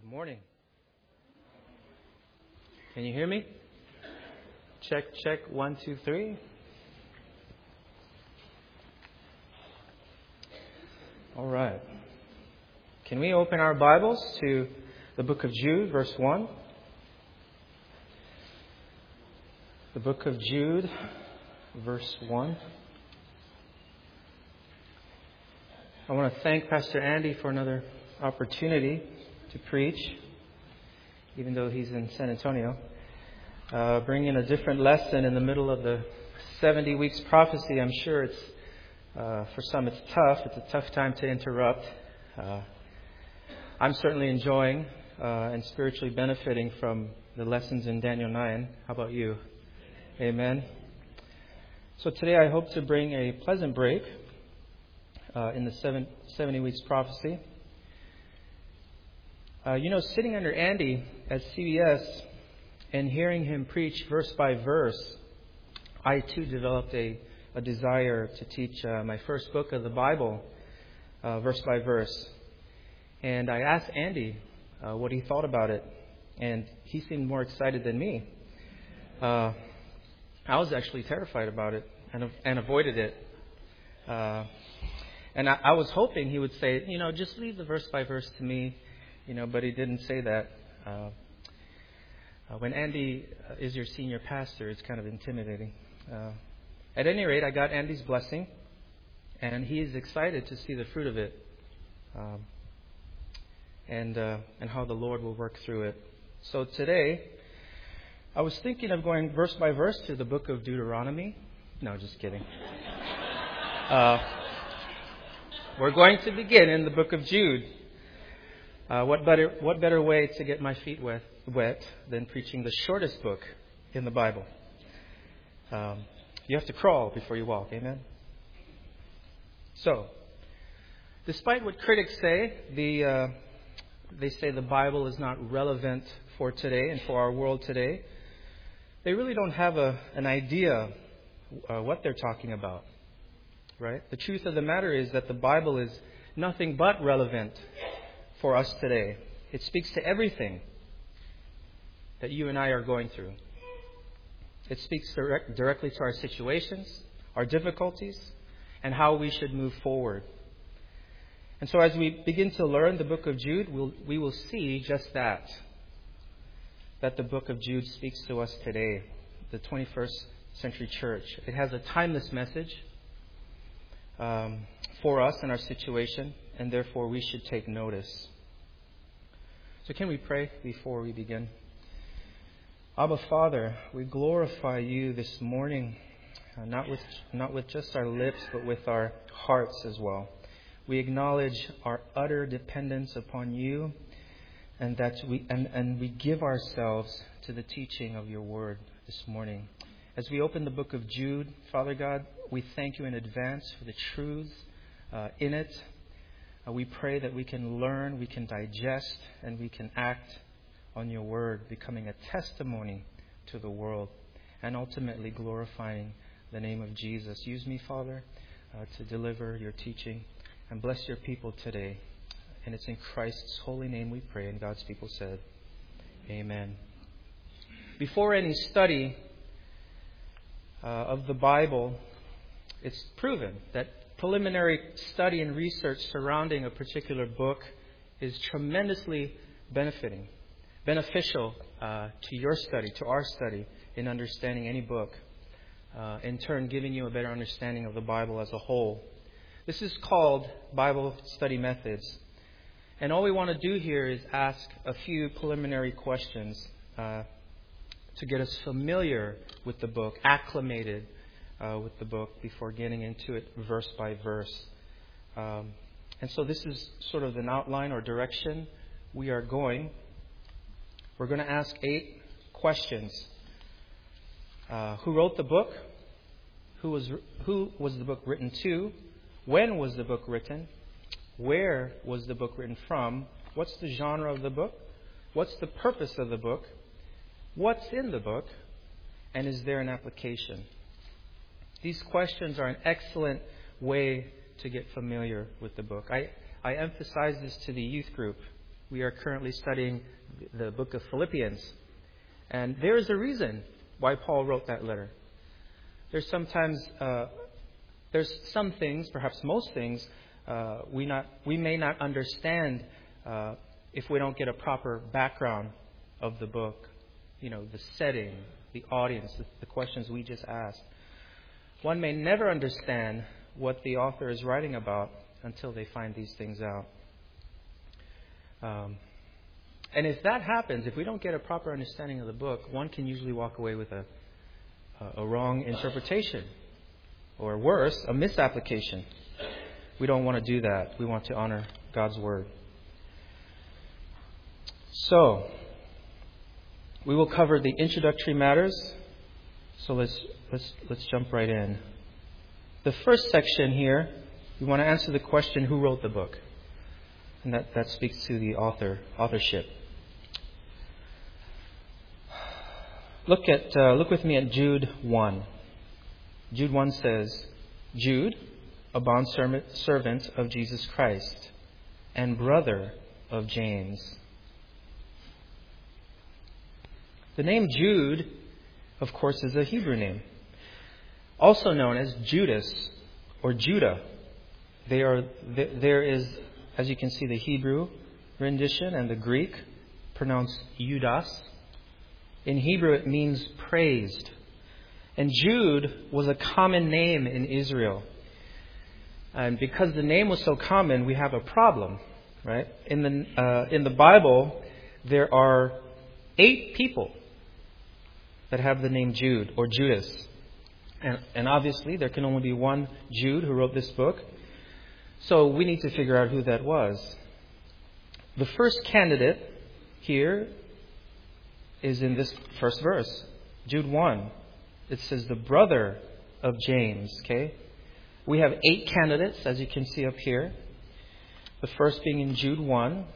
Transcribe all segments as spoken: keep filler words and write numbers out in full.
Good morning. Can you hear me? Check, check, one, two, three. All right. Can we open our Bibles to the book of Jude, verse one? The book of Jude, verse one. I want to thank Pastor Andy for another opportunity to preach, even though he's in San Antonio. Uh, bringing a different lesson in the middle of the seventy weeks prophecy. I'm sure it's, uh, for some it's tough. It's a tough time to interrupt. Uh, I'm certainly enjoying uh, and spiritually benefiting from the lessons in Daniel nine. How about you? Amen. So today I hope to bring a pleasant break uh, in the seven, seventy weeks prophecy. Uh, you know, sitting under Andy at C B S and hearing him preach verse by verse, I too developed a, a desire to teach uh, my first book of the Bible uh, verse by verse. And I asked Andy uh, what he thought about it, and he seemed more excited than me. Uh, I was actually terrified about it and, and avoided it. Uh, and I, I was hoping he would say, you know, just leave the verse by verse to me. You know, but he didn't say that. Uh, uh, when Andy uh, is your senior pastor, it's kind of intimidating. Uh, at any rate, I got Andy's blessing, and he is excited to see the fruit of it, um, and uh, and how the Lord will work through it. So today, I was thinking of going verse by verse to the book of Deuteronomy. No, just kidding. Uh, we're going to begin in the book of Jude. Uh, what better what better way to get my feet wet, wet than preaching the shortest book in the Bible? Um, you have to crawl before you walk, amen? So, despite what critics say, the uh, they say the Bible is not relevant for today and for our world today. They really don't have a, an idea uh, what they're talking about, right? The truth of the matter is that the Bible is nothing but relevant for us today. It speaks to everything that you and I are going through. It speaks direct, directly to our situations, our difficulties, and how we should move forward. And so as we begin to learn the book of Jude, we'll, we will see just that. That the book of Jude speaks to us today, the twenty-first century church. It has a timeless message um, for us and our situation, and therefore we should take notice. So can we pray before we begin? Abba Father, we glorify you this morning, uh, not with not with just our lips, but with our hearts as well. We acknowledge our utter dependence upon you, and that we and, and we give ourselves to the teaching of your word this morning. As we open the book of Jude, Father God, we thank you in advance for the truths uh, in it. Uh, we pray that we can learn, we can digest, and we can act on your word, becoming a testimony to the world, and ultimately glorifying the name of Jesus. Use me, Father, uh, to deliver your teaching, and bless your people today. And it's in Christ's holy name we pray, and God's people said, amen. Before any study uh, of the Bible, it's proven that preliminary study and research surrounding a particular book is tremendously benefiting, beneficial uh, to your study, to our study in understanding any book, uh, in turn giving you a better understanding of the Bible as a whole. This is called Bible study methods. And all we want to do here is ask a few preliminary questions uh, to get us familiar with the book, acclimated Uh, with the book before getting into it verse by verse. Um, and so this is sort of an outline or direction we are going. We're going to ask eight questions. Uh, who wrote the book? Who was who was the book written to? When was the book written? Where was the book written from? What's the genre of the book? What's the purpose of the book? What's in the book? And is there an application? These questions are an excellent way to get familiar with the book. I, I emphasize this to the youth group We are currently studying the book of Philippians. And there is a reason why Paul wrote that letter. There's sometimes, uh, there's some things, perhaps most things, uh, we not we may not understand uh, if we don't get a proper background of the book. You know, the setting, the audience, the, the questions we just asked. One may never understand what the author is writing about until they find these things out. Um, and if that happens, if we don't get a proper understanding of the book, one can usually walk away with a, a, a wrong interpretation. Or worse, a misapplication. We don't want to do that. We want to honor God's Word. So, we will cover the introductory matters. So let's let's let's jump right in. The first section here, we want to answer the question, who wrote the book? And that, that speaks to the author, authorship. Look at uh, look with me at Jude one. Jude one says, Jude, a bondservant of Jesus Christ, and brother of James. The name Jude, of course, is a Hebrew name, also known as Judas or Judah. They are there is, as you can see, the Hebrew rendition and the Greek pronounced Judas. In Hebrew, it means praised. And Jude was a common name in Israel. And because the name was so common, we have a problem, right? In the uh, in the Bible, there are eight people that have the name Jude or Judas. And, and obviously, there can only be one Jude who wrote this book. So we need to figure out who that was. The first candidate here is in this first verse, Jude one. It says the brother of James, okay? We have eight candidates, as you can see up here. The first being in Jude one.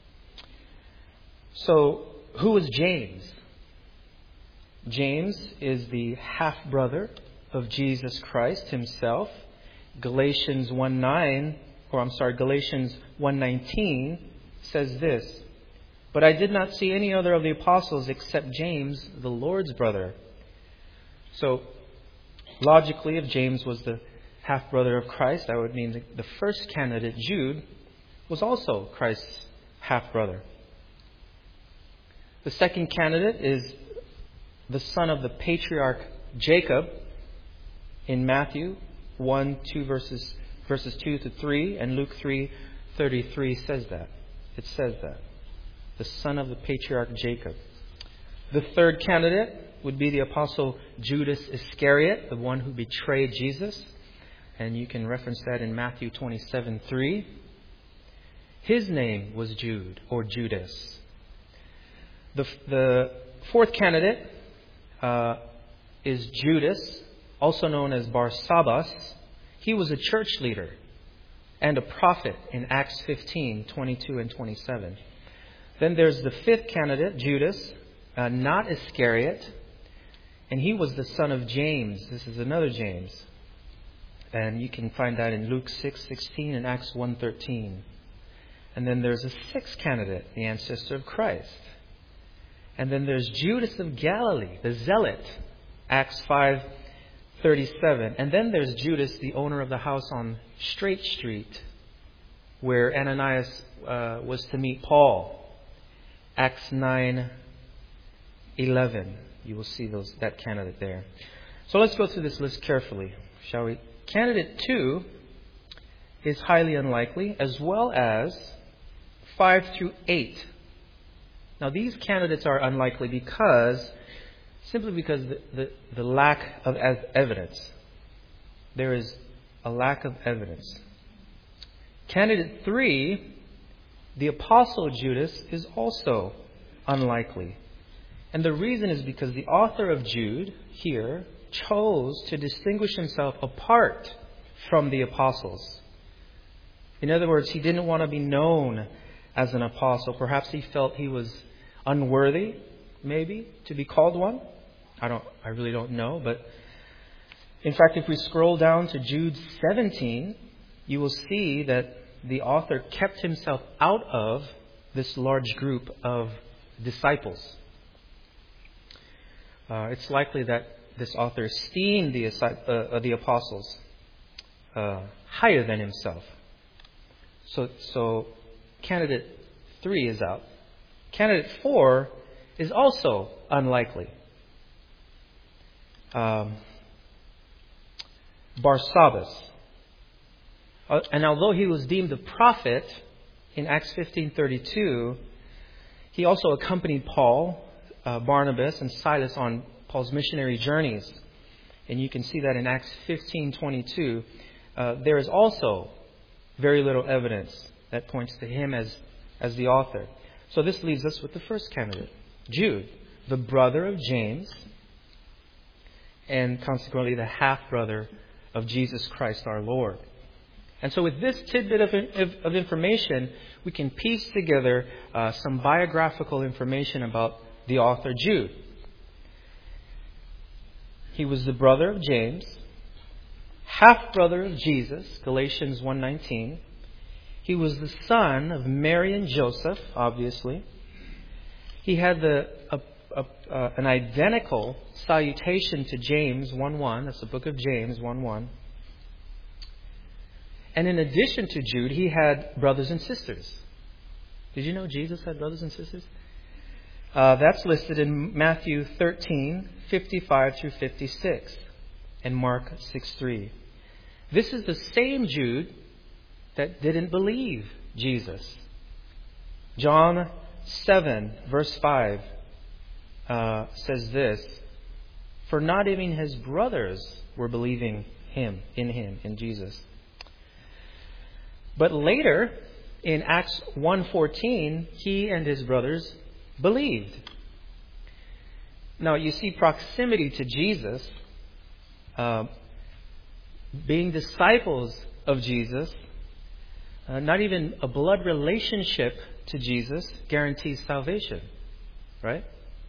So, who was James? James is the half-brother of Jesus Christ himself. Galatians one nine, or I'm sorry, Galatians one nineteen says this, but I did not see any other of the apostles except James, the Lord's brother. So, logically, if James was the half-brother of Christ, that would mean the first candidate, Jude, was also Christ's half-brother. The second candidate is the son of the patriarch Jacob in Matthew one, two verses verses two to three, and Luke three thirty-three says that. It says that. The son of the patriarch Jacob. The third candidate would be the apostle Judas Iscariot, the one who betrayed Jesus. And you can reference that in Matthew twenty-seven three. His name was Jude or Judas. The, the fourth candidate uh, is Judas, also known as Barsabbas. He was a church leader and a prophet in Acts fifteen twenty-two and twenty-seven. Then there's the fifth candidate, Judas, uh, not Iscariot, and he was the son of James. This is another James. And you can find that in Luke six sixteen and Acts one thirteen. And then there's a sixth candidate, the ancestor of Christ. And then there's Judas of Galilee, the zealot, Acts five thirty-seven. And then there's Judas, the owner of the house on Straight Street, where Ananias uh, was to meet Paul, Acts nine eleven. You will see those that candidate there. So let's go through this list carefully, shall we? Candidate two is highly unlikely, as well as five through eight. Now, these candidates are unlikely because, simply because the, the, the lack of evidence. There is a lack of evidence. Candidate three, the apostle Judas, is also unlikely. And the reason is because the author of Jude here chose to distinguish himself apart from the apostles. In other words, he didn't want to be known as an apostle. Perhaps he felt he was unworthy, maybe, to be called one. I don't. I really don't know. But in fact, if we scroll down to Jude seventeen, you will see that the author kept himself out of this large group of disciples. Uh, it's likely that this author esteemed the, uh, the apostles uh, higher than himself. So, so candidate three is out. Candidate four is also unlikely. Um, Barsabbas. Uh, and although he was deemed a prophet in Acts fifteen thirty-two, he also accompanied Paul, uh, Barnabas, and Silas on Paul's missionary journeys. And you can see that in Acts fifteen twenty-two. Uh, there is also very little evidence that points to him as, as the author. So this leaves us with the first candidate, Jude, the brother of James, and consequently the half-brother of Jesus Christ our Lord. And so with this tidbit of, of, of information, we can piece together uh, some biographical information about the author Jude. He was the brother of James, half-brother of Jesus, Galatians one nineteen. He was the son of Mary and Joseph, obviously. He had the a, a, uh, an identical salutation to James one one. That's the book of James one one. And in addition to Jude, he had brothers and sisters. Did you know Jesus had brothers and sisters? Uh, that's listed in Matthew thirteen, fifty-five through fifty-six, and Mark six three. This is the same Jude that didn't believe Jesus. John seven, verse five, uh, says this: "For not even his brothers were believing him, in him, in Jesus." But later, in Acts one fourteen, he and his brothers believed. Now, you see proximity to Jesus, uh, being disciples of Jesus, uh, not even a blood relationship to Jesus guarantees salvation, right?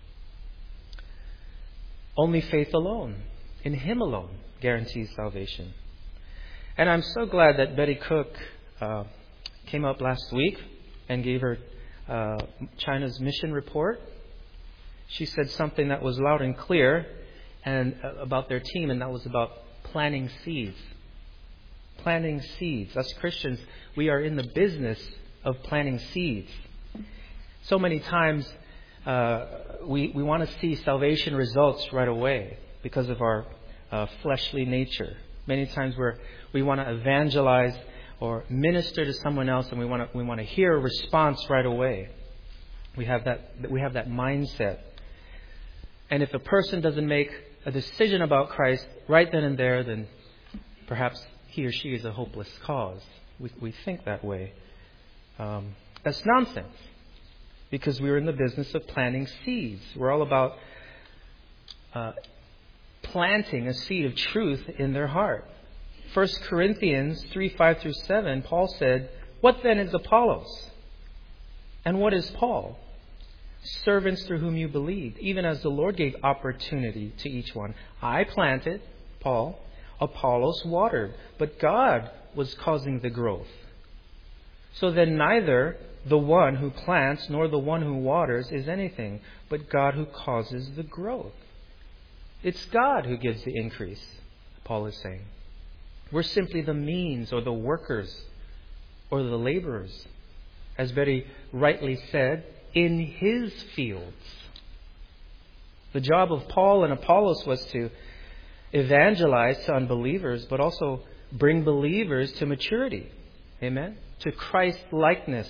Only faith alone, in Him alone, guarantees salvation. And I'm so glad that Betty Cook uh, came up last week and gave her uh, China's mission report. She said something that was loud and clear and uh, about their team, and that was about planting seeds. Planting seeds. As Christians, we are in the business of planting seeds. So many times uh, we, we want to see salvation results right away because of our uh, fleshly nature. Many times we're, we want to evangelize or minister to someone else, and we want to we want to hear a response right away. We have that we have that mindset. And if a person doesn't make a decision about Christ right then and there, then perhaps he or she is a hopeless cause. We we think that way. Um, that's nonsense, because we're in the business of planting seeds. We're all about uh, planting a seed of truth in their heart. First Corinthians three, five through seven, Paul said, "What then is Apollos? And what is Paul? Servants through whom you believed, even as the Lord gave opportunity to each one. I planted, Paul, Apollos watered, but God was causing the growth. So then neither the one who plants nor the one who waters is anything, but God who causes the growth." It's God who gives the increase, Paul is saying. We're simply the means, or the workers, or the laborers, as Betty rightly said, in His fields. The job of Paul and Apollos was to evangelize to unbelievers, but also bring believers to maturity. Amen? To Christ-likeness.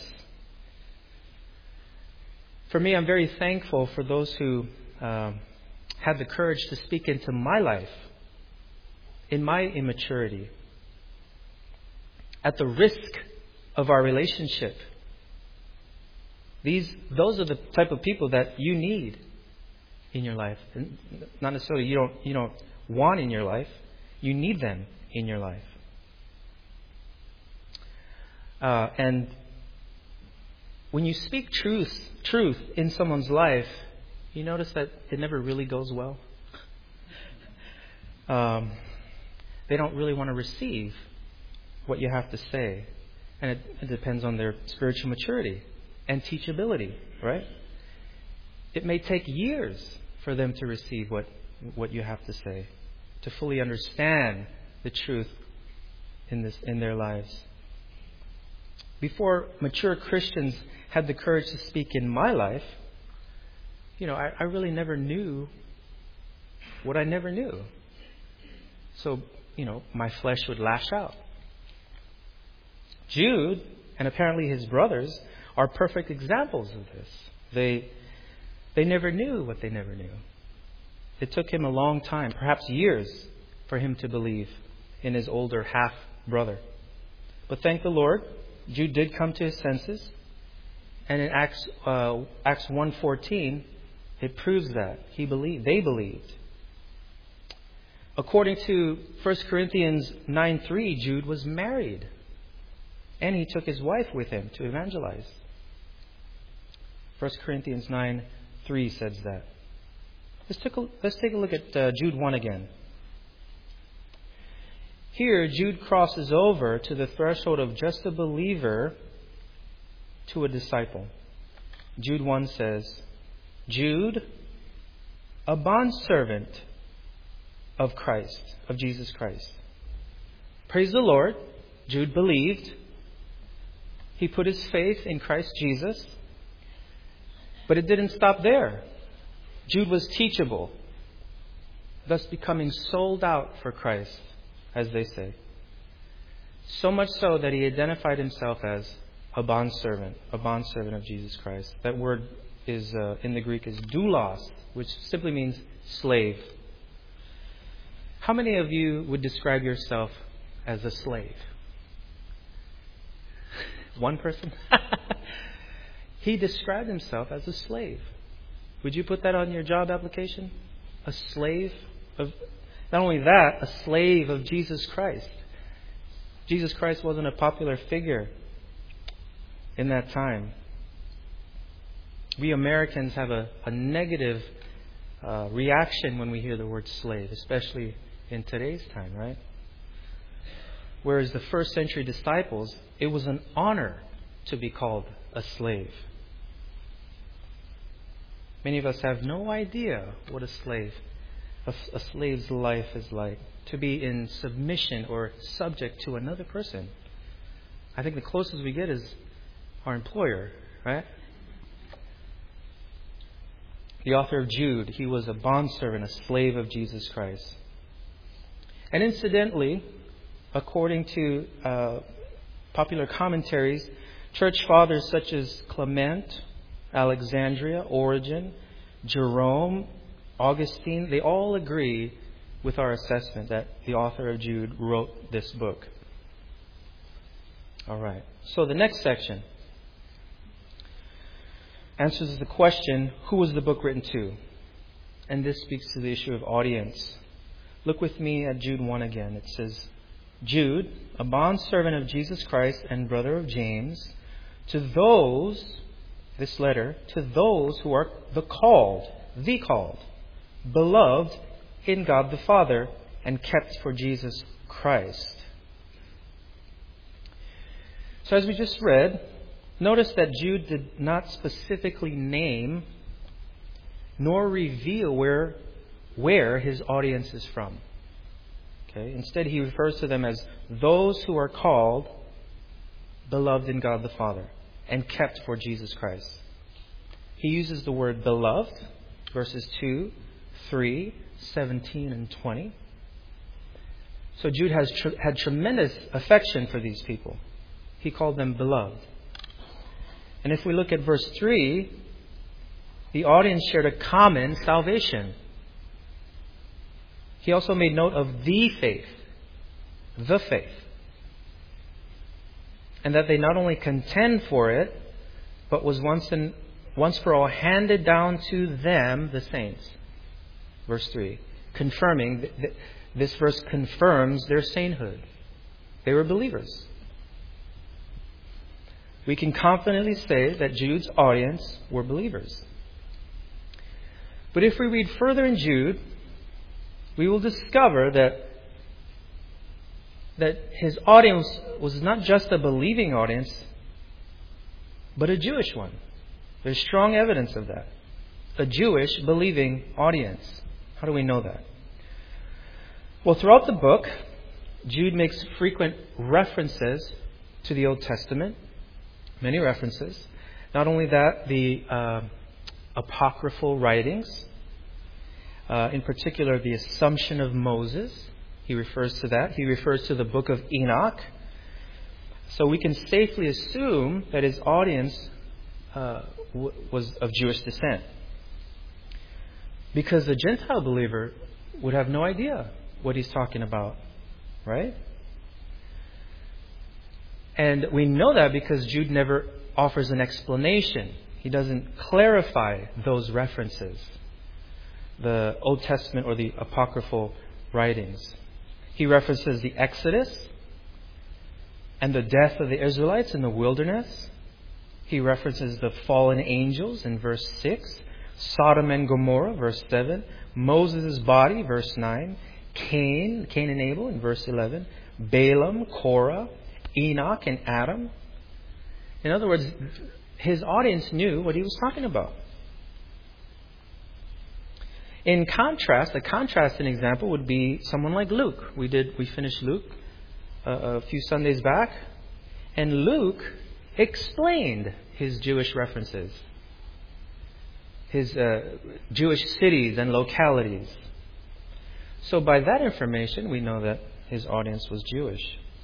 For me, I'm very thankful for those who um, had the courage to speak into my life, in my immaturity, at the risk of our relationship. These, those are the type of people that you need in your life. And not necessarily you don't, you don't want in your life. You need them in your life. Uh, and when you speak truth, truth in someone's life, you notice that it never really goes well. Um, they don't really want to receive what you have to say. And it, it depends on their spiritual maturity. and teachability, right? It may take years for them to receive what, what you have to say, to fully understand the truth in this in their lives. Before mature Christians had the courage to speak in my life, you know, I, I really never knew what I never knew. So, you know, my flesh would lash out. Jude, and apparently his brothers, are perfect examples of this. They they never knew what they never knew. It took him a long time, perhaps years, for him to believe in his older half-brother. But thank the Lord, Jude did come to his senses. And in Acts uh, Acts one fourteen, it proves that he believed. They believed. According to First Corinthians nine three, Jude was married. And he took his wife with him to evangelize. First Corinthians nine three says that. Let's take a, let's take a look at uh, Jude one again. Here, Jude crosses over to the threshold of just a believer to a disciple. Jude one says, Jude, a bondservant of Christ, of Jesus Christ. Praise the Lord. Jude believed. He put his faith in Christ Jesus. But it didn't stop there. Jude was teachable, thus becoming sold out for Christ, as they say. So much so that he identified himself as a bondservant, a bondservant of Jesus Christ. That word is uh, in the Greek is doulos, which simply means slave. How many of you would describe yourself as a slave? One person? He described himself as a slave. Would you put that on your job application? A slave of, not only that, a slave of Jesus Christ. Jesus Christ wasn't a popular figure in that time. We Americans have a, a negative uh, reaction when we hear the word slave, especially in today's time, right? Whereas the first century disciples, it was an honor to be called a slave. Many of us have no idea what a slave, a, a slave's life is like. To be in submission or subject to another person. I think the closest we get is our employer, right? The author of Jude, he was a bondservant, a slave of Jesus Christ. And incidentally, according to uh, popular commentaries, church fathers such as Clement, Alexandria, Origen, Jerome, Augustine, they all agree with our assessment that the author of Jude wrote this book. All right. So the next section answers the question, who was the book written to? And this speaks to the issue of audience. Look with me at Jude one again. It says, Jude, a bondservant of Jesus Christ and brother of James, to those, this letter, to those who are the called, the called, beloved in God the Father, and kept for Jesus Christ. So as we just read, notice that Jude did not specifically name nor reveal where, where his audience is from. Okay? Instead, he refers to them as those who are called, beloved in God the Father, and kept for Jesus Christ. He uses the word beloved, verses two, three, seventeen, and twenty. So Jude has tr- had tremendous affection for these people. He called them beloved. And if we look at verse three, the audience shared a common salvation. He also made note of the faith, the faith. And that they not only contend for it, but was once and once for all handed down to them, the saints. Verse three, confirming, th- th- this verse confirms their sainthood. They were believers. We can confidently say that Jude's audience were believers. But if we read further in Jude, we will discover that that his audience was not just a believing audience, but a Jewish one. There's strong evidence of that. A Jewish believing audience. How do we know that? Well, throughout the book, Jude makes frequent references to the Old Testament. Many references. Not only that, the uh, apocryphal writings. Uh, in particular, the Assumption of Moses. He refers to that. He refers to the book of Enoch. So we can safely assume that his audience uh, w- was of Jewish descent. Because a Gentile believer would have no idea what he's talking about. Right? And we know that because Jude never offers an explanation. He doesn't clarify those references. The Old Testament or the apocryphal writings. He references the Exodus and the death of the Israelites in the wilderness. He references the fallen angels in verse six, Sodom and Gomorrah, verse seven, Moses' body, verse nine, Cain, Cain and Abel in verse eleven, Balaam, Korah, Enoch and Adam. In other words, his audience knew what he was talking about. In contrast, a contrasting example would be someone like Luke. We did we finished Luke uh, a few Sundays back, and Luke explained his Jewish references, his uh, Jewish cities and localities. So by that information, we know that his audience was Jewish.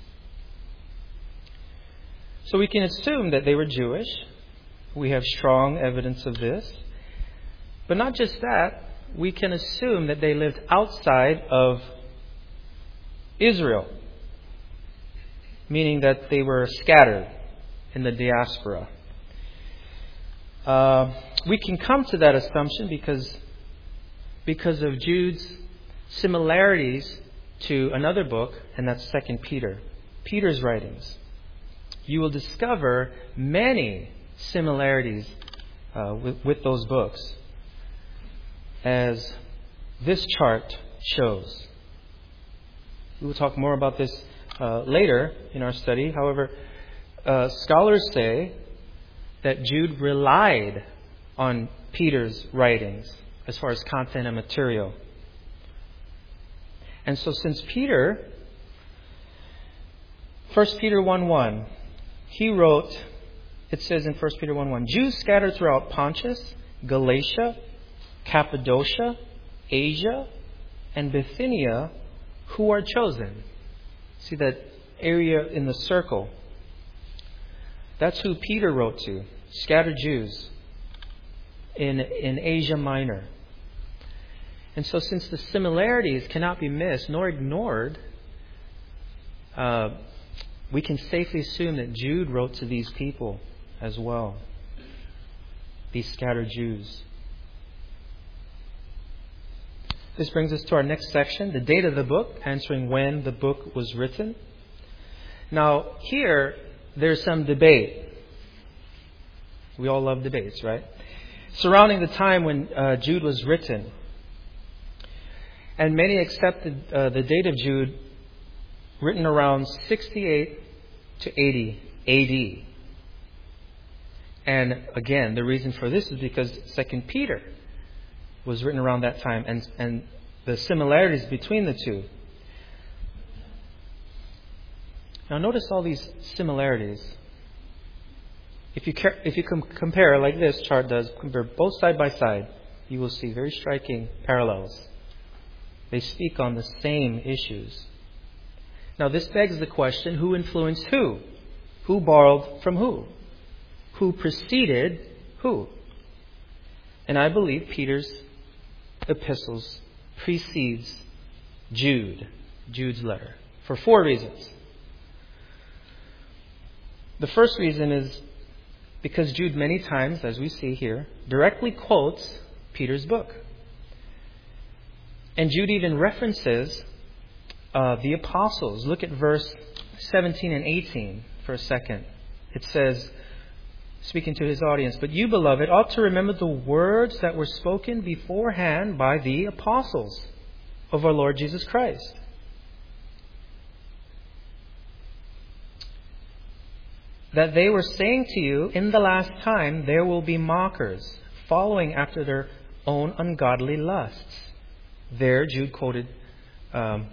So we can assume that they were Jewish. We have strong evidence of this. But not just that, we can assume that they lived outside of Israel, meaning that they were scattered in the diaspora. Uh, we can come to that assumption because, because of Jude's similarities to another book, and that's Second Peter, Peter's writings. You will discover many similarities uh, with, with those books, as this chart shows. We will talk more about this uh, later in our study. However, uh, scholars say that Jude relied on Peter's writings as far as content and material. And so since Peter, First Peter one one, he wrote, it says in First Peter one one, Jews scattered throughout Pontus, Galatia, Cappadocia, Asia, and Bithynia, who are chosen. See that area in the circle? That's who Peter wrote to. Scattered Jews in, in Asia Minor. And so since the similarities cannot be missed nor ignored, uh, we can safely assume that Jude wrote to these people as well. These scattered Jews. This brings us to our next section, the date of the book, answering when the book was written. Now, here, there's some debate. We all love debates, right? Surrounding the time when uh, Jude was written. And many accepted uh, the date of Jude written around sixty-eight to eighty A D. And again, the reason for this is because Second Peter was written around that time, and, and the similarities between the two. Now notice all these similarities. If you care, if you com- compare like this chart does, compare both side by side, you will see very striking parallels. They speak on the same issues. Now this begs the question, who influenced who? Who borrowed from who? Who preceded who? And I believe Peter's epistles precedes Jude, Jude's letter, for four reasons. The first reason is because Jude many times, as we see here, directly quotes Peter's book. And Jude even references uh, the apostles. Look at verse seventeen and eighteen for a second. It says, speaking to his audience, but you, beloved, ought to remember the words that were spoken beforehand by the apostles of our Lord Jesus Christ. that they were saying to you, in the last time there will be mockers, following after their own ungodly lusts. There, Jude quoted um,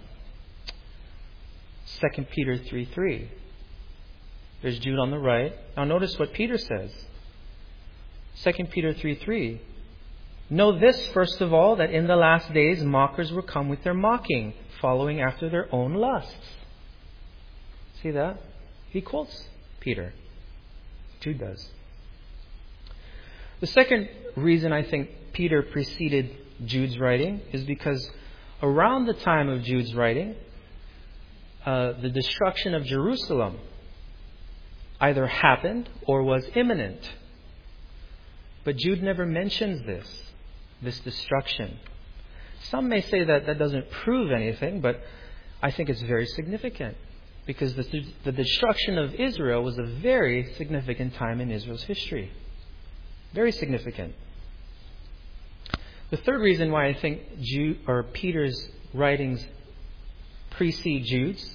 Second Peter three three. There's Jude on the right. Now notice what Peter says. Second Peter three three. Know this, first of all, that in the last days mockers will come with their mocking, following after their own lusts. See that? He quotes Peter. Jude does. The second reason I think Peter preceded Jude's writing is because around the time of Jude's writing, uh, the destruction of Jerusalem either happened or was imminent. But Jude never mentions this, this destruction. Some may say that that doesn't prove anything, but I think it's very significant. Because the, the destruction of Israel was a very significant time in Israel's history. Very significant. The third reason why I think Jude, or Peter's writings precede Jude's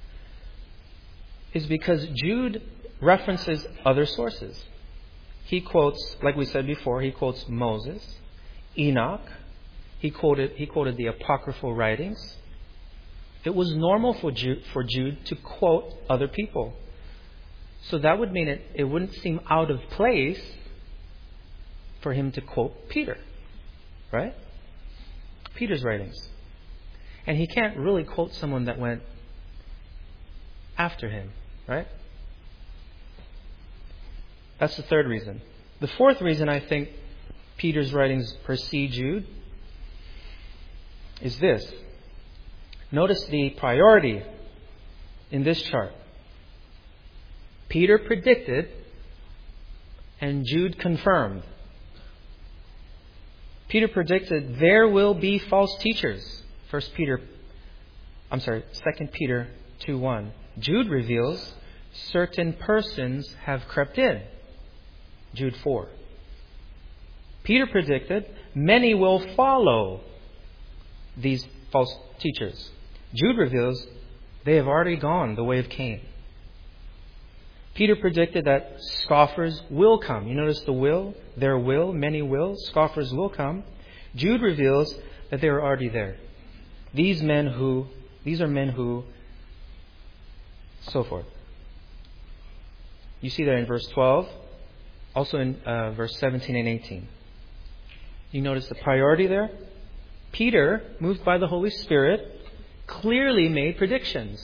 is because Jude references other sources. He quotes, like we said before, he quotes Moses, Enoch. He quoted, he quoted the apocryphal writings. It was normal for Jude, for Jude to quote other people. So that would mean it, it wouldn't seem out of place for him to quote Peter. Right? Peter's writings. And he can't really quote someone that went after him. Right? That's the third reason. The fourth reason I think Peter's writings precede Jude is this. Notice the priority in this chart. Peter predicted and Jude confirmed. Peter predicted there will be false teachers. First Peter, I'm sorry, Second Peter two one. Jude reveals certain persons have crept in. Jude four. Peter predicted many will follow these false teachers. Jude reveals they have already gone the way of Cain. Peter predicted that scoffers will come. You notice the will, there will, many will, scoffers will come. Jude reveals that they are already there. These men who, these are men who, so forth. You see that in verse twelve, also in uh, verse seventeen and eighteen. You notice the priority there? Peter, moved by the Holy Spirit, clearly made predictions.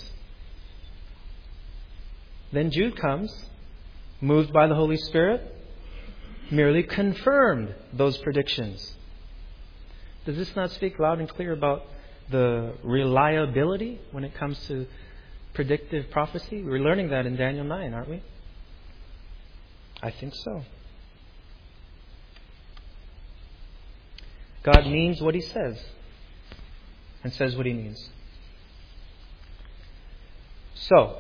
Then Jude comes, moved by the Holy Spirit, merely confirmed those predictions. Does this not speak loud and clear about the reliability when it comes to predictive prophecy? We're learning that in Daniel nine, aren't we? I think so. God means what He says and says what He means. So,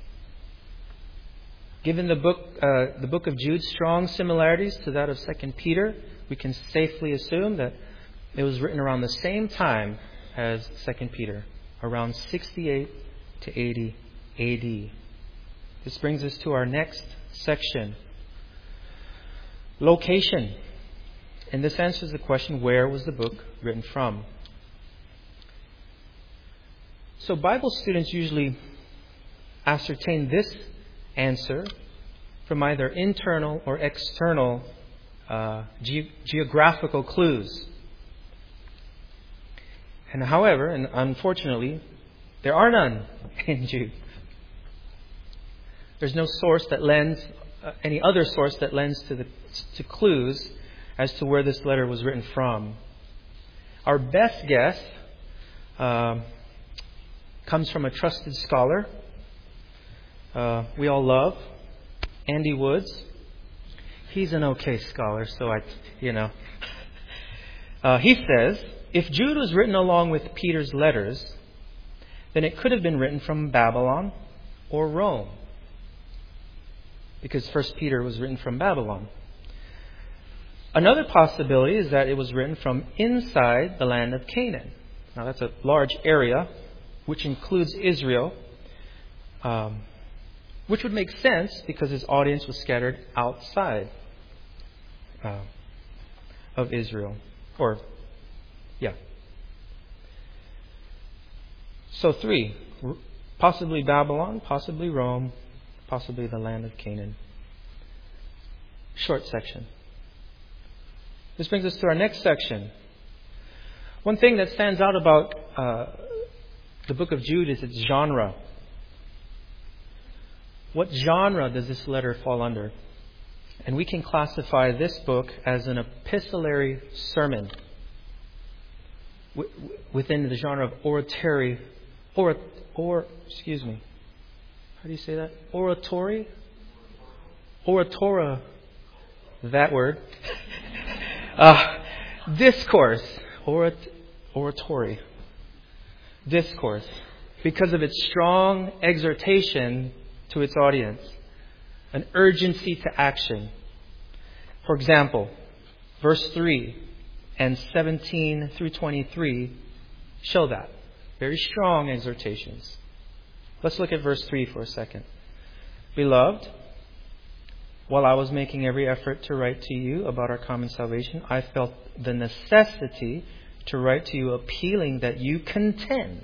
given the book, uh, the book of Jude's strong similarities to that of Second Peter, we can safely assume that it was written around the same time as Second Peter, around sixty-eight to eighty A D. This brings us to our next section. Location. And this answers the question, where was the book written from? So Bible students usually ascertain this answer from either internal or external uh, ge- geographical clues. And however, and unfortunately, there are none in Jude. There's no source that lends, uh, any other source that lends to the to clues as to where this letter was written from. Our best guess uh, comes from a trusted scholar uh, we all love, Andy Woods. He's an okay scholar, so I, you know. Uh, he says, if Jude was written along with Peter's letters, then it could have been written from Babylon or Rome, because First Peter was written from Babylon. Another possibility is that it was written from inside the land of Canaan. Now that's a large area, which includes Israel. Um, which would make sense because his audience was scattered outside uh, of Israel. Or, yeah. So three, possibly Babylon, possibly Rome, possibly the land of Canaan. Short section. This brings us to our next section. One thing that stands out about uh, the book of Jude is its genre. What genre does this letter fall under? And we can classify this book as an epistolary sermon w- within the genre of oratory, or, or, excuse me, how do you say that? Oratory? Oratora, that word. uh, discourse, orat, oratory, discourse, because of its strong exhortation to its audience, an urgency to action. For example, verse three and seventeen through twenty-three show that. Very strong exhortations. Let's look at verse three for a second. Beloved, while I was making every effort to write to you about our common salvation, I felt the necessity to write to you appealing that you contend.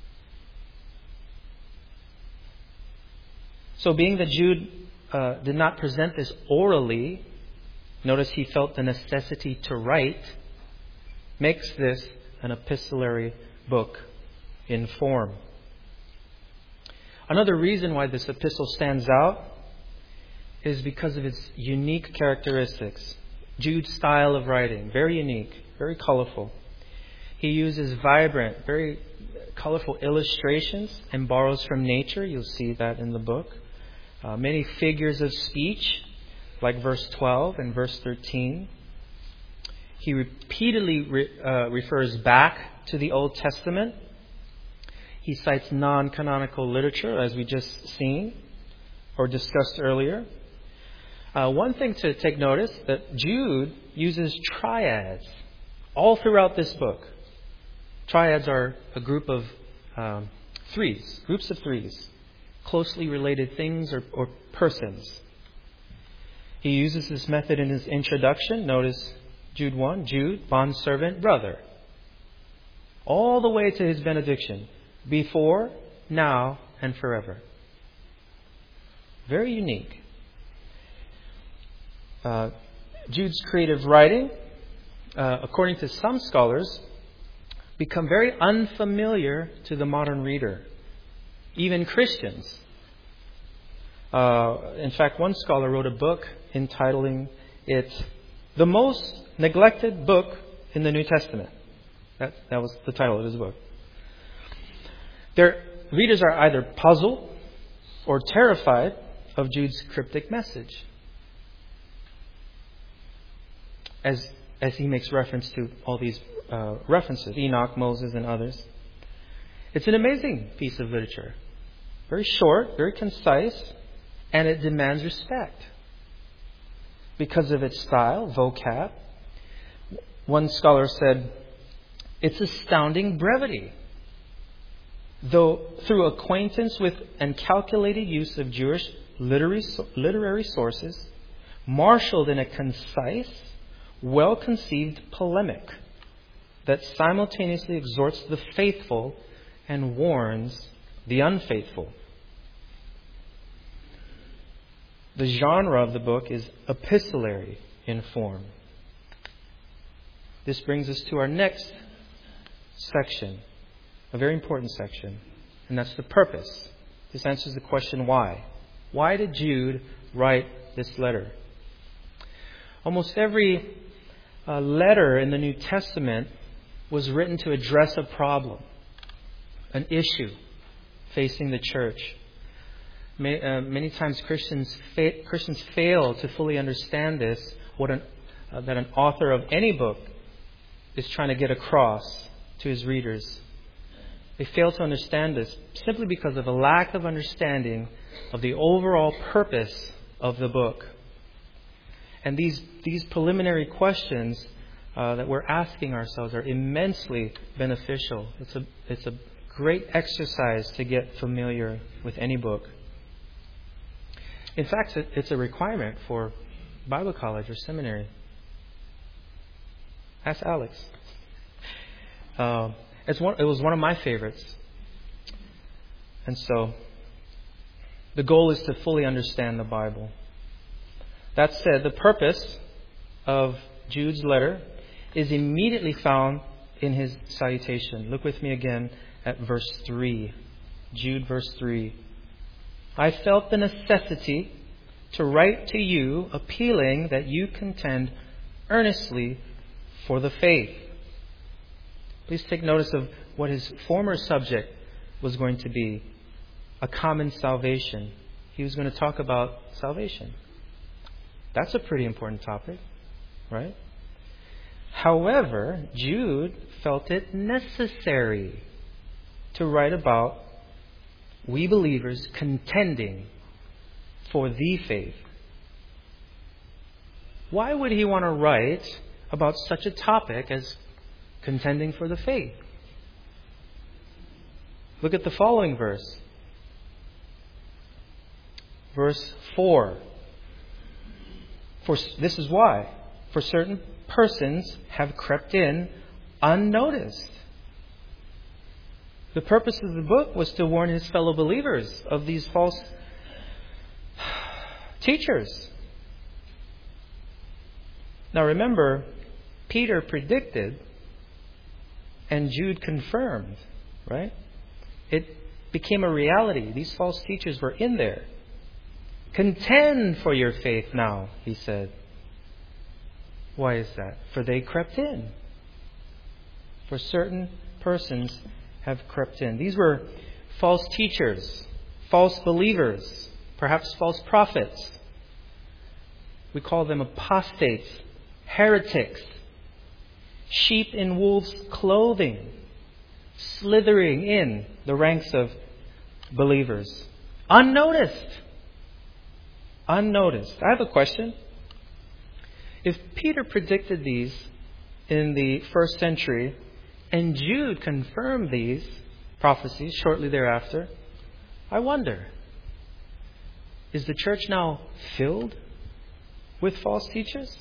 So being that Jude uh, did not present this orally, notice he felt the necessity to write, makes this an epistolary book in form. Another reason why this epistle stands out is because of its unique characteristics. Jude's style of writing, very unique, very colorful. He uses vibrant, very colorful illustrations and borrows from nature. You'll see that in the book. Uh, many figures of speech, like verse twelve and verse thirteen. He repeatedly re, uh, refers back to the Old Testament. He cites non-canonical literature, as we just seen or discussed earlier. Uh, one thing to take notice, that Jude uses triads all throughout this book. Triads are a group of um, threes, groups of threes, closely related things or, or persons. He uses this method in his introduction. Notice Jude one, Jude, bondservant, brother. All the way to his benediction. Before, now, and forever. Very unique. Uh, Jude's creative writing, uh, according to some scholars, become very unfamiliar to the modern reader, even Christians. Uh, in fact, one scholar wrote a book entitling it "The Most Neglected Book in the New Testament." That, that was the title of his book. Their readers are either puzzled or terrified of Jude's cryptic message, as as he makes reference to all these uh, references, Enoch, Moses, and others. It's an amazing piece of literature. Very short, very concise, and it demands respect because of its style, vocab. One scholar said, it's astounding brevity. Though through acquaintance with and calculated use of Jewish literary, literary sources, marshaled in a concise, well-conceived polemic that simultaneously exhorts the faithful and warns the unfaithful. The genre of the book is epistolary in form. This brings us to our next section, a very important section, and that's the purpose. This answers the question why. Why did Jude write this letter? Almost every uh, letter in the New Testament was written to address a problem, an issue facing the church. Many, uh, many times Christians fa- Christians fail to fully understand this, what an, uh, that an author of any book is trying to get across to his readers. They fail to understand this simply because of a lack of understanding of the overall purpose of the book. And these these preliminary questions uh, that we're asking ourselves are immensely beneficial. It's a it's a great exercise to get familiar with any book. In fact, it's a requirement for Bible college or seminary. Ask Alex. Uh, it's one, it was one of my favorites. And so, the goal is to fully understand the Bible. That said, the purpose of Jude's letter is immediately found in his salutation. Look with me again at verse three. Jude verse three. I felt the necessity to write to you, appealing that you contend earnestly for the faith. Please take notice of what his former subject was going to be. A common salvation. He was going to talk about salvation. That's a pretty important topic, right? However, Jude felt it necessary to write about we believers contending for the faith. Why would he want to write about such a topic as contending for the faith? Look at the following verse. Verse four. For this is why. For certain persons have crept in unnoticed. The purpose of the book was to warn his fellow believers of these false teachers. Now remember, Peter predicted and Jude confirmed, right? It became a reality. These false teachers were in there. Contend for your faith now, he said. Why is that? For they crept in. For certain persons have crept in. These were false teachers, false believers, perhaps false prophets. We call them apostates, heretics, sheep in wolves' clothing, slithering in the ranks of believers. Unnoticed. Unnoticed. I have a question. If Peter predicted these in the first century and Jude confirmed these prophecies shortly thereafter, I wonder, is the church now filled with false teachers?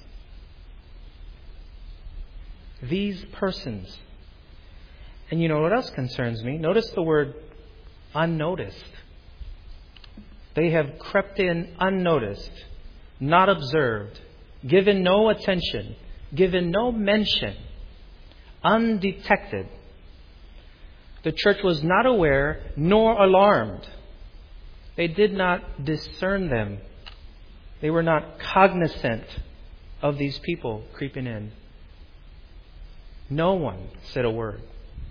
These persons. And you know what else concerns me? Notice the word unnoticed. They have crept in unnoticed, not observed, given no attention, given no mention, undetected. The church was not aware nor alarmed. They did not discern them. They were not cognizant of these people creeping in. No one said a word.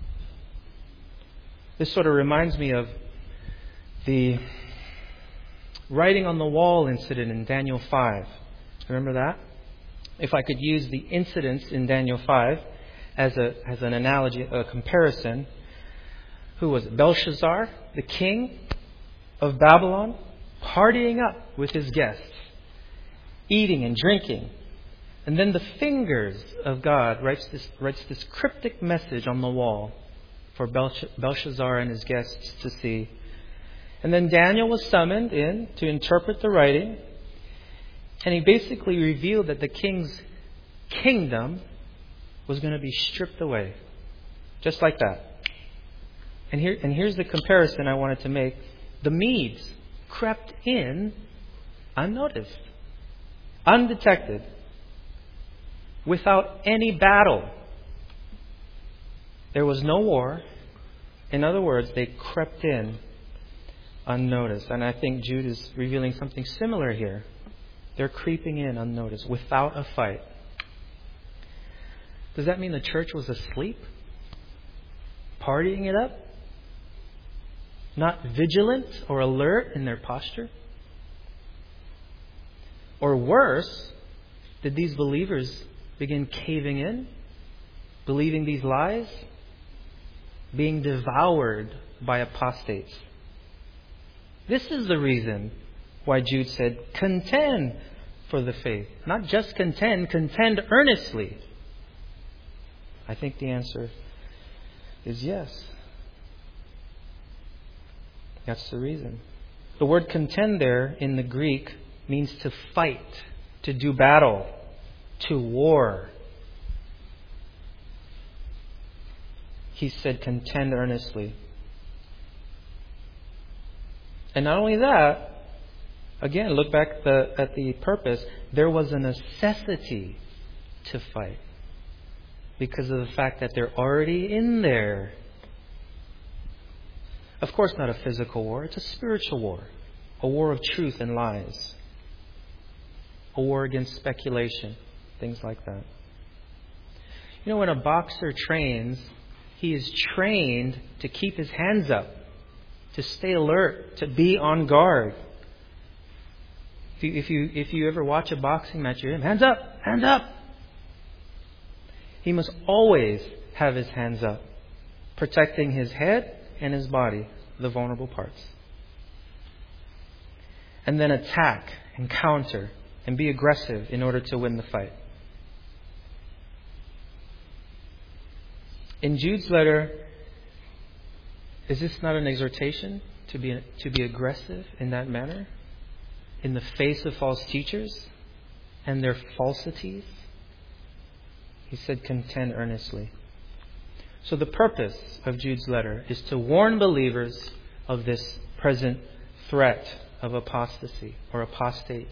This sort of reminds me of the writing on the wall incident in Daniel five. Remember that? If I could use the incidents in Daniel five as a as an analogy, a comparison. Who was it? Belshazzar, the king of Babylon, partying up with his guests, eating and drinking. And then the fingers of God writes this, writes this cryptic message on the wall for Belshazzar and his guests to see. And then Daniel was summoned in to interpret the writing. And he basically revealed that the king's kingdom was going to be stripped away. Just like that. And here, and here's the comparison I wanted to make. The Medes crept in unnoticed, undetected, without any battle. There was no war. In other words, they crept in unnoticed. And I think Jude is revealing something similar here. They're creeping in unnoticed, without a fight. Does that mean the church was asleep? Partying it up? Not vigilant or alert in their posture? Or worse, did these believers begin caving in? Believing these lies? Being devoured by apostates? This is the reason why Jude said, contend for the faith. Not just contend, contend earnestly. I think the answer is yes. That's the reason. The word contend there in the Greek means to fight, to do battle, to war. He said, contend earnestly. And not only that, again, look back at the, at the purpose. There was a necessity to fight because of the fact that they're already in there. Of course, not a physical war. It's a spiritual war. A war of truth and lies. A war against speculation. Things like that. You know, when a boxer trains, he is trained to keep his hands up, to stay alert, to be on guard. If you, if you, if you ever watch a boxing match, you hear him, hands up, hands up. He must always have his hands up, protecting his head and his body, the vulnerable parts. And then attack and counter and be aggressive in order to win the fight. In Jude's letter, is this not an exhortation to be to be aggressive in that manner? In the face of false teachers and their falsities? He said, contend earnestly. So the purpose of Jude's letter is to warn believers of this present threat of apostasy or apostates.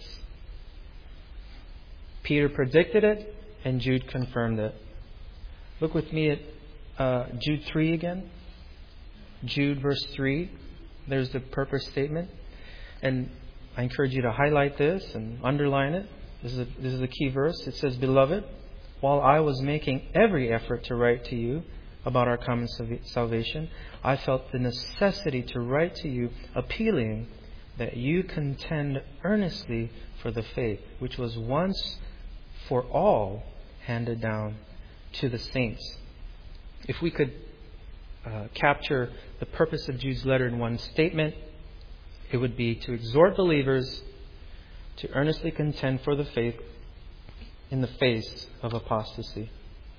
Peter predicted it and Jude confirmed it. Look with me at uh, Jude three again. Jude verse three. There's the purpose statement. And I encourage you to highlight this and underline it. This is a, this is a key verse. It says, Beloved, while I was making every effort to write to you about our common salvation, I felt the necessity to write to you, appealing that you contend earnestly for the faith, which was once for all handed down to the saints. If we could uh, capture the purpose of Jude's letter in one statement, it would be to exhort believers to earnestly contend for the faith in the face of apostasy.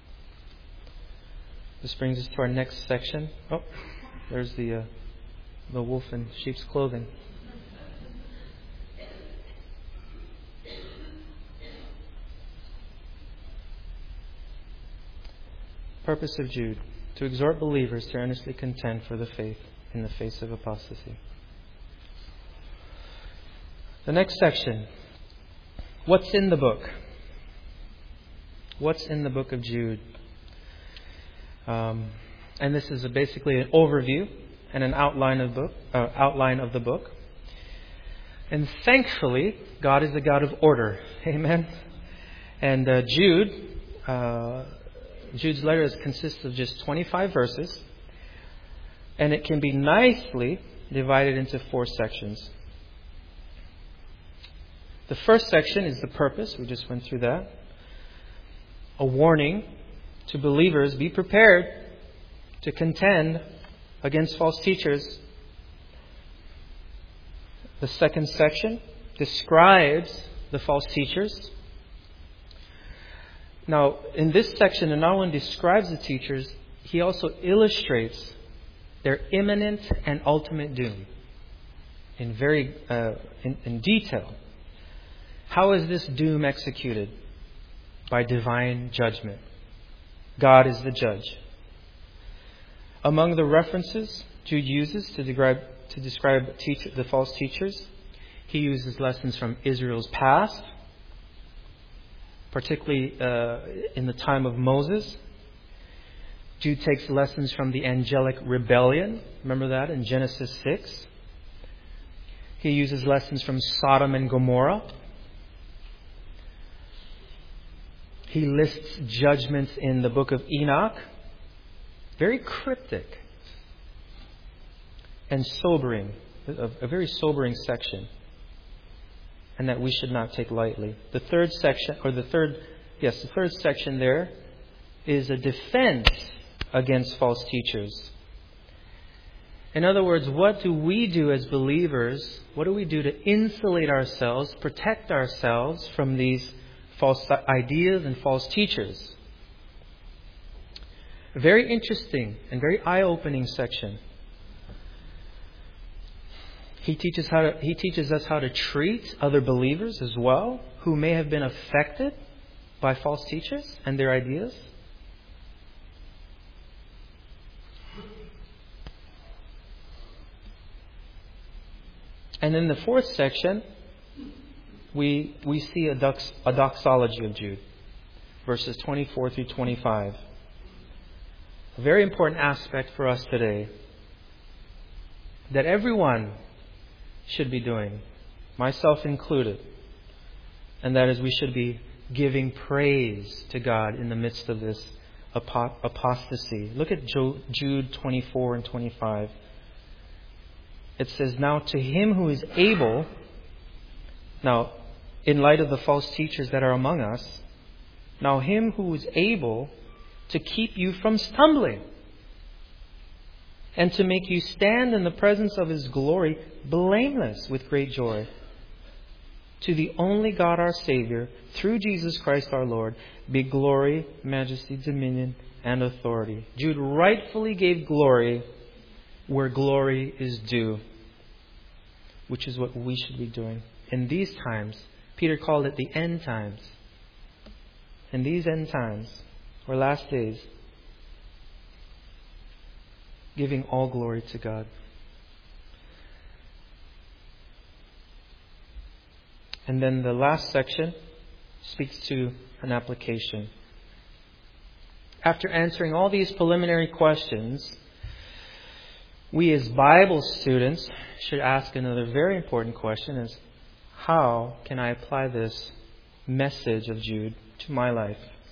This brings us to our next section. Oh, there's the uh, the wolf in sheep's clothing. Purpose of Jude: to exhort believers to earnestly contend for the faith in the face of apostasy. The next section. What's in the book? What's in the book of Jude? Um, and this is a basically an overview and an outline of book, uh, outline of the book. And thankfully, God is a God of order. Amen. And uh, Jude, uh, Jude's letter is, consists of just twenty-five verses, and it can be nicely divided into four sections. The first section is the purpose. We just went through that. A warning to believers: be prepared to contend against false teachers. The second section describes the false teachers. Now, in this section, it not only describes the teachers, he also illustrates their imminent and ultimate doom in very uh, in, in detail. How is this doom executed? By divine judgment. God is the judge. Among the references Jude uses to describe to describe teach, the false teachers, he uses lessons from Israel's past, particularly uh, in the time of Moses. Jude takes lessons from the angelic rebellion. Remember that in Genesis six. He uses lessons from Sodom and Gomorrah. He lists judgments in the book of Enoch. Very cryptic and sobering. A, a very sobering section. And that we should not take lightly. The third section, or the third, yes, the third section there is a defense against false teachers. In other words, what do we do as believers? What do we do to insulate ourselves, protect ourselves from these false ideas and false teachers? A very interesting and very eye-opening section. He teaches how to, he teaches us how to treat other believers as well who may have been affected by false teachers and their ideas. And in the fourth section, we we see a, dox, a doxology of Jude, verses twenty-four through twenty-five. A very important aspect for us today that everyone should be doing, myself included, and that is we should be giving praise to God in the midst of this apostasy. Look at Jude twenty-four and twenty-five. It says, "Now to Him who is able," now in light of the false teachers that are among us, "now Him who is able to keep you from stumbling and to make you stand in the presence of His glory blameless with great joy. To the only God our Savior, through Jesus Christ our Lord, be glory, majesty, dominion, and authority." Jude rightfully gave glory where glory is due, which is what we should be doing. In these times, Peter called it the end times. In these end times, or last days, giving all glory to God. And then the last section speaks to an application. After answering all these preliminary questions, we as Bible students should ask another very important question: is how can I apply this message of Jude to my life?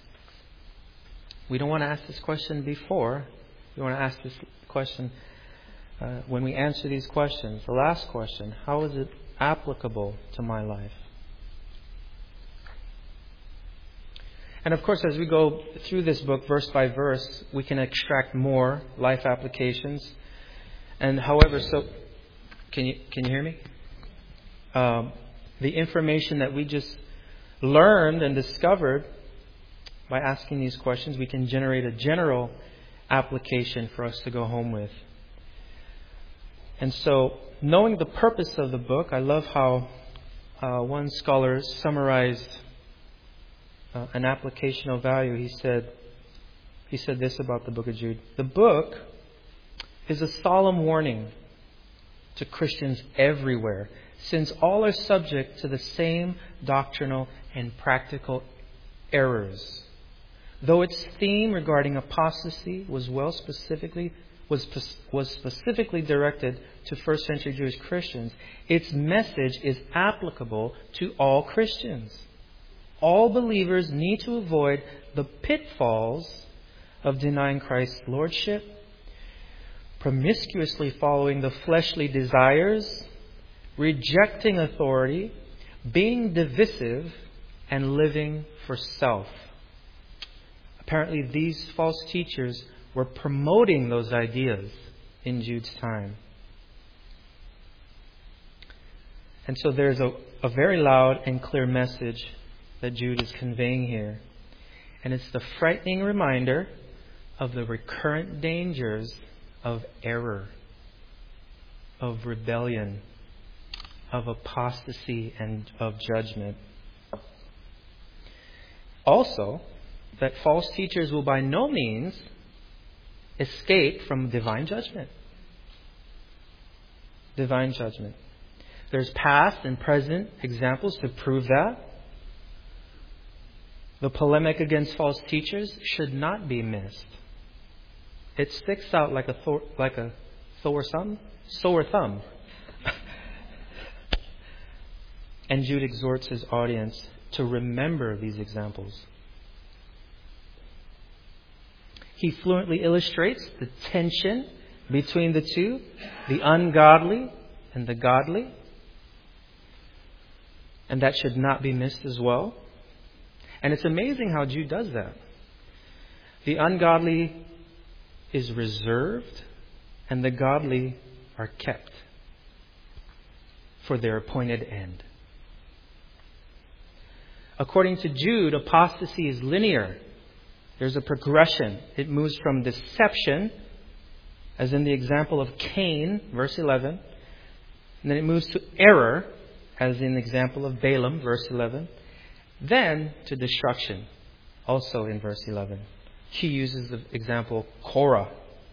We don't want to ask this question before. We want to ask this question uh, when we answer these questions. The last question: how is it applicable to my life? And of course, as we go through this book verse by verse, we can extract more life applications. And however, so can you can you hear me? Um, the information that we just learned and discovered by asking these questions, we can generate a general application for us to go home with. And so, knowing the purpose of the book, I love how uh, one scholar summarized uh, an applicational value. He said, he said this about the book of Jude: the book is a solemn warning to Christians everywhere, since all are subject to the same doctrinal and practical errors. Though its theme regarding apostasy was well specifically was was specifically directed to first century Jewish Christians, its message is applicable to all Christians. All believers need to avoid the pitfalls of denying Christ's lordship, promiscuously following the fleshly desires, rejecting authority, being divisive, and living for self. Apparently, these false teachers were promoting those ideas in Jude's time. And so there's a, a very loud and clear message that Jude is conveying here. And it's the frightening reminder of the recurrent dangers of error, of rebellion, of apostasy, and of judgment. Also, that false teachers will by no means escape from divine judgment. Divine judgment. There's past and present examples to prove that. The polemic against false teachers should not be missed. It sticks out like a thor- like a sore thumb, sore thumb. And Jude exhorts his audience to remember these examples. He fluently illustrates the tension between the two, the ungodly and the godly. And that should not be missed as well. And it's amazing how Jude does that. The ungodly is reserved, and the godly are kept for their appointed end. According to Jude, apostasy is linear. There's a progression. It moves from deception, as in the example of Cain, verse eleven, And then it moves to error, as in the example of Balaam, verse eleven. Then to destruction, also in verse eleven. He uses the example Korah.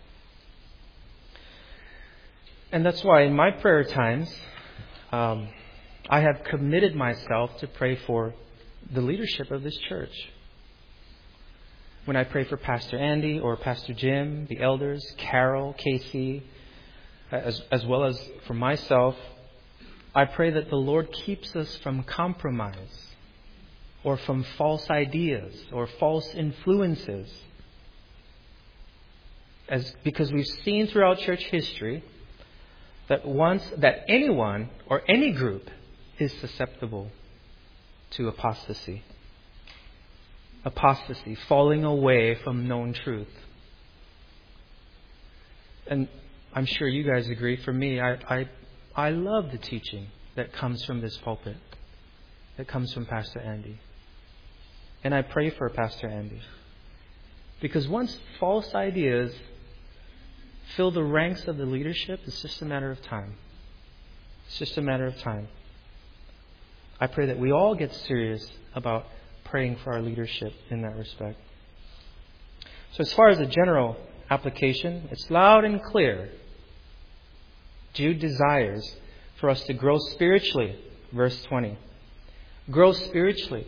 And that's why in my prayer times, um, I have committed myself to pray for the leadership of this church. When I pray for Pastor Andy or Pastor Jim, the elders, Carol, Casey, as, as well as for myself, I pray that the Lord keeps us from compromise or from false ideas or false influences. As, because we've seen throughout church history that once that anyone or any group is susceptible to apostasy. Apostasy, falling away from known truth. And I'm sure you guys agree. For me, I, I, I love the teaching that comes from this pulpit, that comes from Pastor Andy. And I pray for Pastor Andy. Because once false ideas fill the ranks of the leadership, it's just a matter of time. It's just a matter of time. I pray that we all get serious about praying for our leadership in that respect. So as far as a general application, it's loud and clear. Jude desires for us to grow spiritually. Verse twenty. Grow spiritually.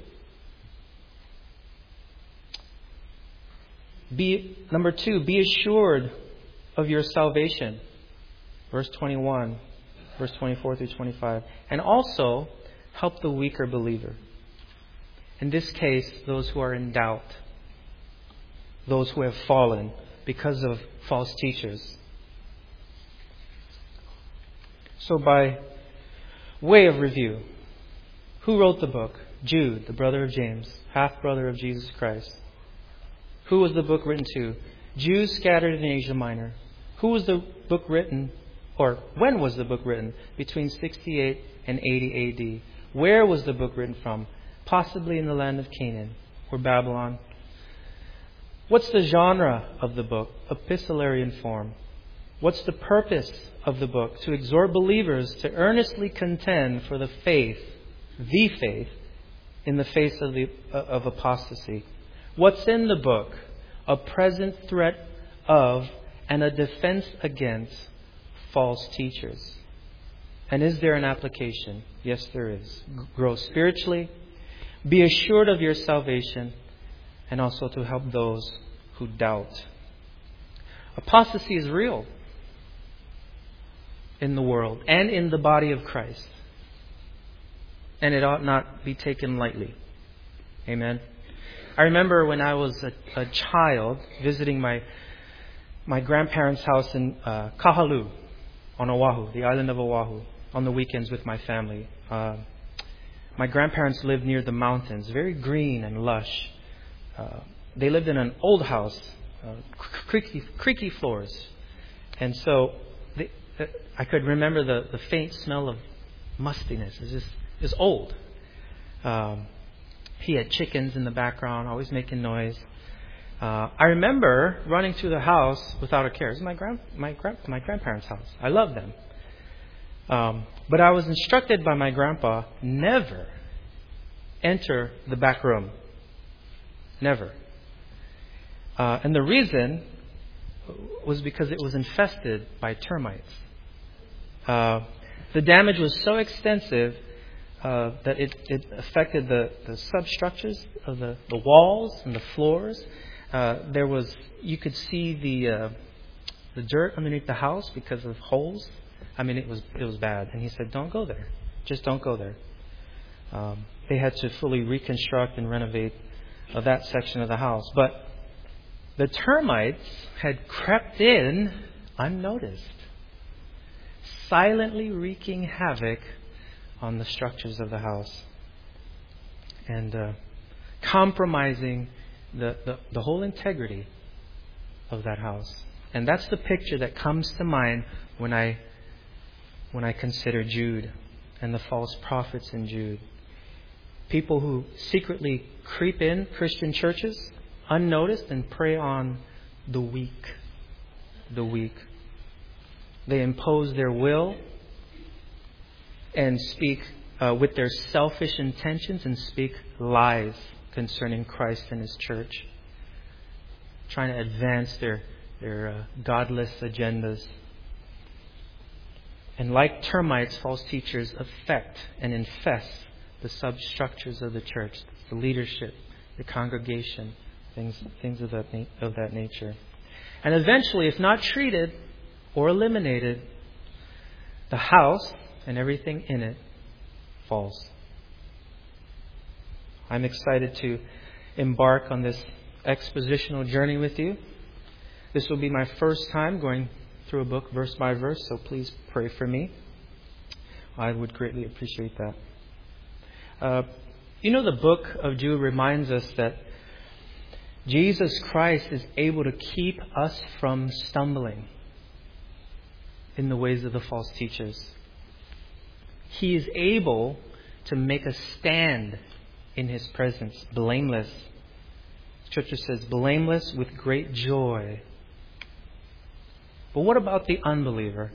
Be, number two, be assured of your salvation. Verse twenty-one, verse twenty-four through twenty-five. And also help the weaker believer. In this case, those who are in doubt. Those who have fallen because of false teachers. So by way of review, who wrote the book? Jude, the brother of James, half-brother of Jesus Christ. Who was the book written to? Jews scattered in Asia Minor. Who was the book written, or when was the book written? Between sixty-eight and eighty A D. Where was the book written from? Possibly in the land of Canaan or Babylon. What's the genre of the book? Epistolary form. What's the purpose of the book? To exhort believers to earnestly contend for the faith, the faith, in the face of, the, of apostasy. What's in the book? A present threat of and a defense against false teachers. And is there an application? Yes, there is. Grow spiritually. Be assured of your salvation. And also to help those who doubt. Apostasy is real in the world and in the body of Christ. And it ought not be taken lightly. Amen. I remember when I was a, a child visiting my my grandparents' house in uh, Kahalu on Oahu, the island of Oahu, on the weekends with my family. Uh, my grandparents lived near the mountains, very green and lush. Uh, they lived in an old house, uh, creaky, creaky floors. And so they, uh, I could remember the, the faint smell of mustiness. It's just it's old. Um, he had chickens in the background, always making noise. Uh, I remember running through the house without a care. It's my grand, my grand, my grandparents' house. I love them. Um, but I was instructed by my grandpa, never enter the back room. Never. Uh, and the reason was because it was infested by termites. Uh, the damage was so extensive uh, that it, it affected the, the substructures of the, the walls and the floors. Uh, there was, you could see the uh, the dirt underneath the house because of holes. I mean, it was it was bad. And he said, "Don't go there. Just don't go there." Um, they had to fully reconstruct and renovate uh, that section of the house. But the termites had crept in unnoticed, silently wreaking havoc on the structures of the house and uh, compromising The, the, the whole integrity of that house. And that's the picture that comes to mind when I when I consider Jude and the false prophets in Jude. People who secretly creep in Christian churches unnoticed and prey on the weak. The weak. They impose their will and speak uh, with their selfish intentions and speak lies concerning Christ and His church, trying to advance their, their uh, godless agendas. And like termites, false teachers affect and infest the substructures of the church, the leadership, the congregation, things things of that na- of that nature. And eventually, if not treated or eliminated, the house and everything in it falls. I'm excited to embark on this expositional journey with you. This will be my first time going through a book verse by verse, so please pray for me. I would greatly appreciate that. Uh, you know, the book of Jude reminds us that Jesus Christ is able to keep us from stumbling in the ways of the false teachers. He is able to make us stand in His presence, blameless. Scripture says, blameless with great joy. But what about the unbeliever?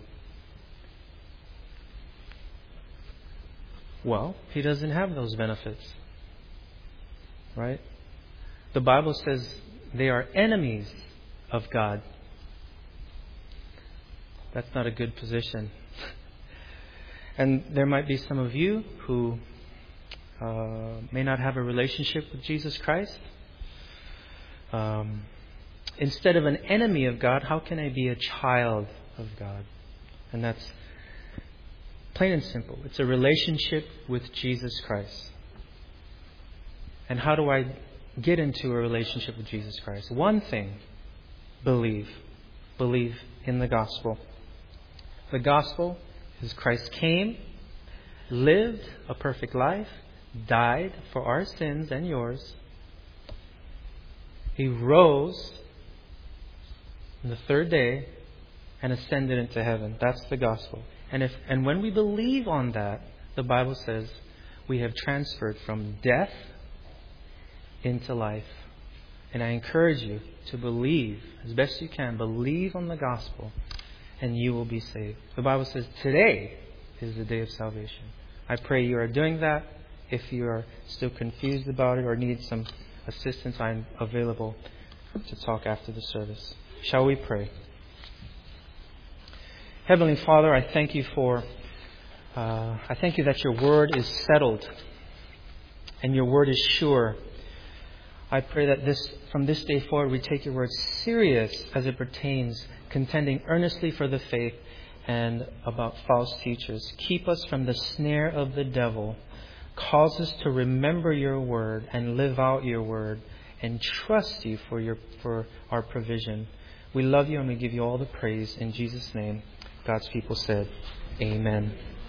Well, he doesn't have those benefits. Right? The Bible says they are enemies of God. That's not a good position. And there might be some of you who uh, may not have a relationship with Jesus Christ. Um, instead of an enemy of God, how can I be a child of God? And that's plain and simple. It's a relationship with Jesus Christ. And how do I get into a relationship with Jesus Christ? One thing, believe. Believe in the gospel. The gospel is Christ came, lived a perfect life, died for our sins and yours. He rose on the third day and ascended into heaven. That's the gospel. And if and when we believe on that, the Bible says we have transferred from death into life. And I encourage you to believe as best you can. Believe on the gospel and you will be saved. The Bible says today is the day of salvation. I pray you are doing that. If you are still confused about it or need some assistance, I'm available to talk after the service. Shall we pray? Heavenly Father, I thank you for, uh, I thank you that your word is settled and your word is sure. I pray that this, from this day forward, we take your word serious as it pertains, contending earnestly for the faith and about false teachers. Keep us from the snare of the devil. Cause us to remember your word and live out your word and trust you for your for our provision. We love you and we give you all the praise in Jesus' name. God's people said, Amen.